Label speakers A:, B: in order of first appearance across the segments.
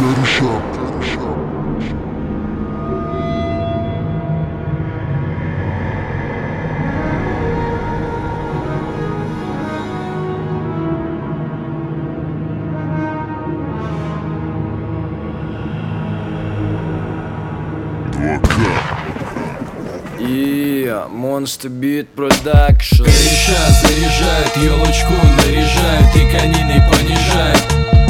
A: Monster Beat Production.
B: Кореша заряжают, елочку наряжают и кониной понижают.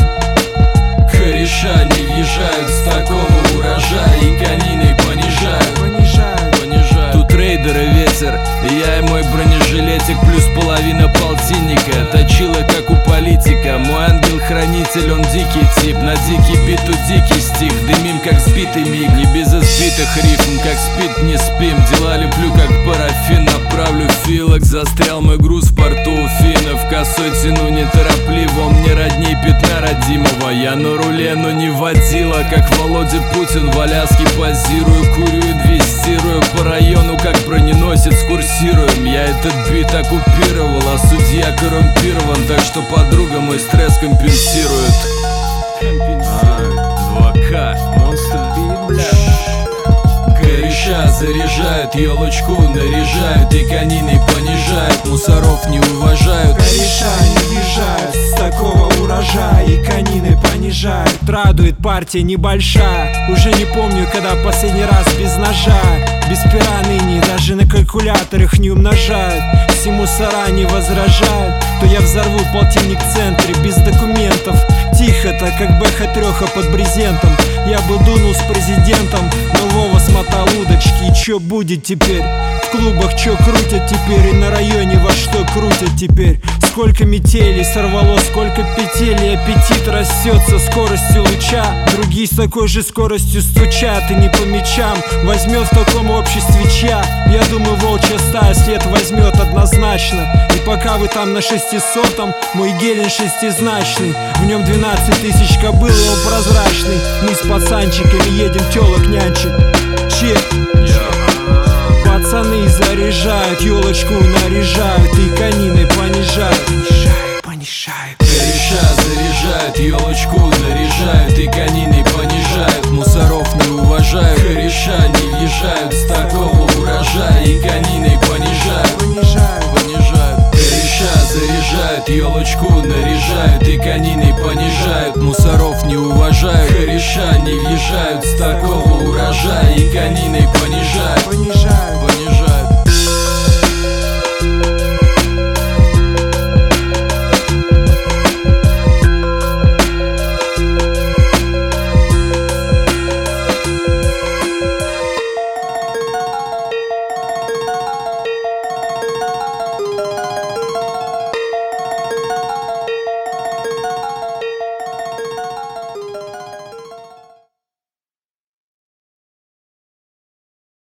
B: Кореша не въезжают с такого урожая и кониной понижают. Тут рейдер и ветер, я и мой бронежилетик плюс половина полтинника. Точила как у политика, мой ангел-хранитель, он дикий тип. На дикий бит тут дикий стих, дымим как сбитый миг. Не без избитых рифм, как спит не спим. Дела леплю как парафин, направлю филок. Застрял мой груз в порту у финнов. Косой тяну неторопливо, мне родней пятна родимого. Я на руле, но не водила, как Володя Путин в Аляске позирую. Курю, инвестирую по району, как броненосец курсируем. Я этот бит оккупировал, а судья коррумпирован, так что подруга мой стресс компенсирует. 2К Monster Beat, бля. Кореша заряжают, елочку наряжают и кониной понижают. Мусоров не уважают.
C: Кореша не въезжают с такого урожая и кониной понижают. Радует партия небольшая. Уже не помню, когда последний раз без ножа. Без пера ныне даже на калькуляторах не умножают. Все мусора не возражают. То я взорву полтинник в центре без документов. Тихо-то, как бэха-трёха под брезентом. Я бы дунул с президентом, но Вова смотал удочки. И чё будет теперь? В клубах чё крутят теперь? И на районе во что крутят теперь? Сколько метелей сорвало, сколько петель, и аппетит растет со скоростью луча. Другие с такой же скоростью стучат, и не по мячам. Возьмет в таком обществе чья? Я думаю, волчья стая след возьмет однозначно. И пока вы там на 600-м, мой гелен шестизначный. В нем 12 тысяч кобыл, и он прозрачный. Мы с пацанчиками едем тёлок нянчить. Че? Пацаны заряжают, елочку наряжают и кониной понижают. Понижают.
B: Кореша заряжают, елочку наряжают и кониной понижают. Мусоров не уважают. Кореша не въезжают с такого урожая и кониной понижают. Кореша заряжают, елочку наряжают и кониной понижают. Мусоров не уважают. Кореша не въезжают с такого урожая и кониной понижают.